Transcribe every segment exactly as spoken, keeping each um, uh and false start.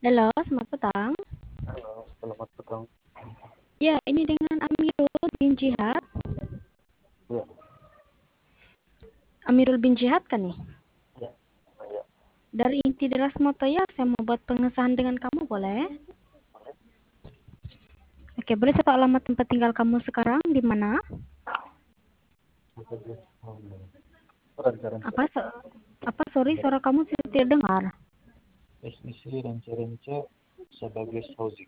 Halo, selamat petang. Halo, selamat petang. Ya, ini dengan Amirul bin Jihad. Ya, Amirul bin Jihad kan nih? ya, ya. Dari Inti Deras Motoya, saya mau buat pengesahan dengan kamu, boleh? Boleh? Oke, boleh saya tahu alamat tempat tinggal kamu sekarang di mana? Kita di Ranca-ranca. Apa, so- apa, sorry, suara kamu saya tidak dengar. S I C Ranca-ranca sebagai housing.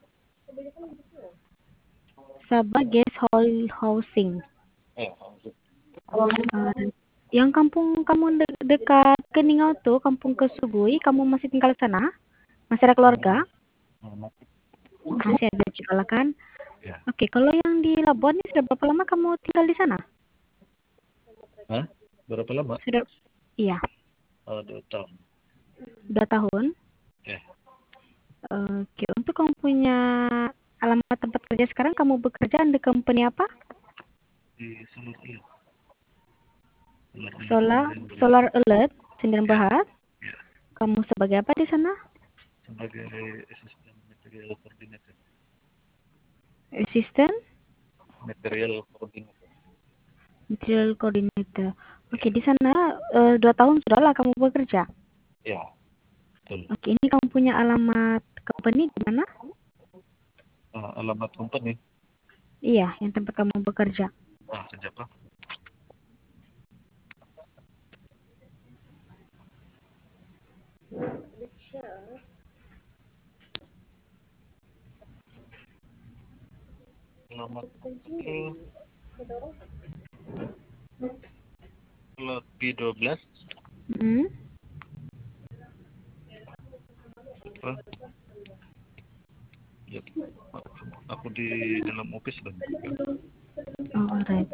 Sabah Guest Hall Housing. Eh, housing. Eh, yang kampung kamu de- dekat Keningau tuh, kampung Kesugui, kamu masih tinggal di sana? Masih ada keluarga? Normatif. Masih ada juga lah kan? Ya. Oke, kalau yang di Labuan ini sudah berapa lama kamu tinggal di sana? Hah? Berapa lama? Sudah, iya, Oh, dua tahun. dua tahun. Ya, Oke, untuk kamu punya alamat tempat kerja sekarang, kamu bekerja di company apa? di Solar Alert. Solar Alert Solar, Sdn Bhd. Solar Alert, Sendirian Ya, Bahar. ya. Kamu sebagai apa di sana? Sebagai asisten material coordinator. Assistant Material coordinator. Material Coordinator. Oke, Ya, di sana eh, dua tahun sudah lah kamu bekerja. ya, betul. Oke, ini kamu punya alamat company di mana? Ah, alamat company. Iya, yang tempat kamu bekerja. Ah, sejak apa? Alamat company Lot B dua belas. Hmm? Apa? Ya, aku di dalam office dan Oh, alright.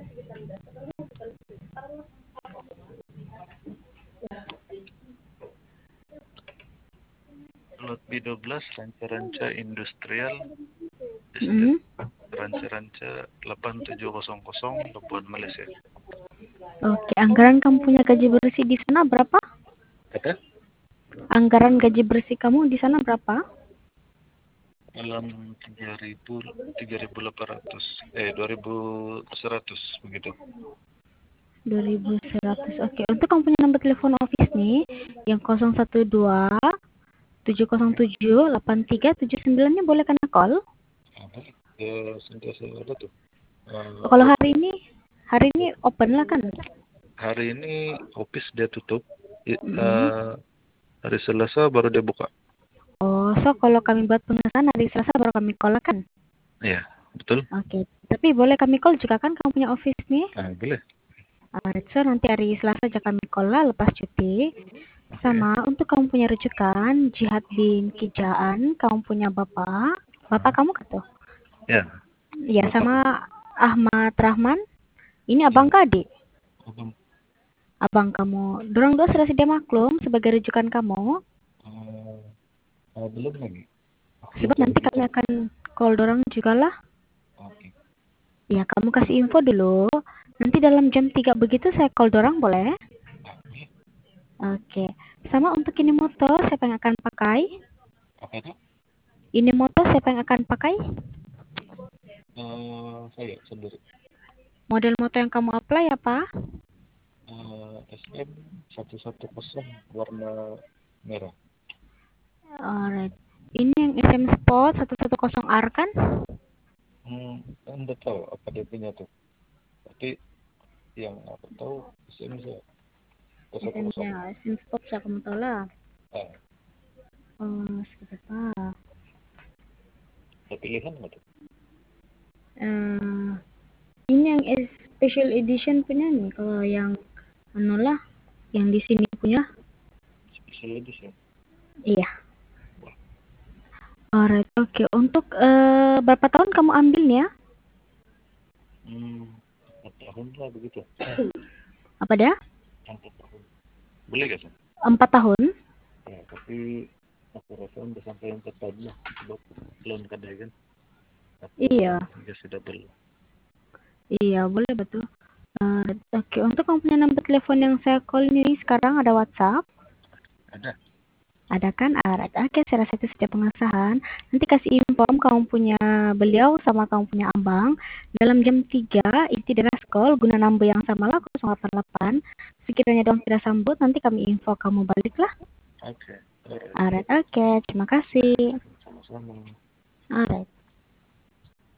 Lot B dua belas Ranca-Ranca Industrial Estate, Hmm? Ranca-Ranca delapan tujuh nol nol Labuan Malaysia. Oke, anggaran kamu punya gaji bersih di sana berapa? Ada Anggaran gaji bersih kamu di sana berapa? dalam tiga ribu tiga ribu delapan ratus eh dua ribu seratus begitu. dua ribu seratus. Oke, untuk kamu punya nomor telepon office nih yang nol satu dua tujuh nol tujuh delapan tiga tujuh sembilan nya boleh kena call. Ada ya, sentiasa ada tuh. Eh, Kalau op- hari ini hari ini open lah kan? hari ini office dia tutup. I- Mm-mm. eh, hari Selasa baru dia buka. Oh, so kalau kami buat pengesahan hari Selasa baru kami call lah kan? Iya, betul. Oke, tapi boleh kami call juga kan kamu punya office nih? Ah, boleh. Alright, so nanti hari Selasa aja kami call lah lepas cuti. Oke. Sama untuk kamu punya rujukan Jihad bin Kijaan, kamu punya bapak, bapak Ah, kamu kan tuh? ya, Iya, Bapak. sama Ahmad Rahman. Ini Ya, abang kadi. abang. Abang kamu. Dorang dua sudah sedia maklum sebagai rujukan kamu. Eh, eh, belum lagi. Aku belum Sebab cari nanti kami juga. akan call dorang juga lah. Oke. Ya, kamu kasih info dulu. Nanti dalam jam tiga begitu saya call dorang boleh? Oke. Oke. Sama untuk ini motor siapa yang akan pakai? Apa itu? Ini motor siapa yang akan pakai? Eh, saya sendiri. Model motor yang kamu apply apa? Eh, S M satu satu nol warna merah. Alright. Ini yang S M Sport seratus sepuluh R kan? Hmm, Anda tahu apa dia punya tuh? Tapi yang aku tahu S M saya satu nol. S M-nya S M Sport siapa kamu tahu lah. Ah, Oh, seperti apa? ada pilihan nggak tuh? Eh, ini yang es- special edition punya nih. Kalau yang anu lah, yang di sini punya. Special edition. Iya. Wah, Alright, oke. Untuk eh, berapa tahun kamu ambilnya? hmm, empat tahun lah begitu. Apa dah? Empat tahun. Boleh gak sih? Empat tahun? Ya, tapi aku rasa udah sampai empat tahun lah. Sebab belum kadang kan. Aku Iya, juga sudah belum. iya boleh betul. Eh, oke, untuk kamu punya nomor telepon yang saya call ini sekarang ada WhatsApp. Ada. Ada kan? Alright. Oke, saya rasa itu sudah pengesahan. Nanti kasih inform kamu punya beliau sama kamu punya abang. Dalam jam tiga, inti deras call guna number yang sama lah, nol delapan delapan. Sekiranya dong tidak sambut, nanti kami info kamu balik lah. Oke. Okay. Alright, oke. Terima kasih. Sama-sama. Alright.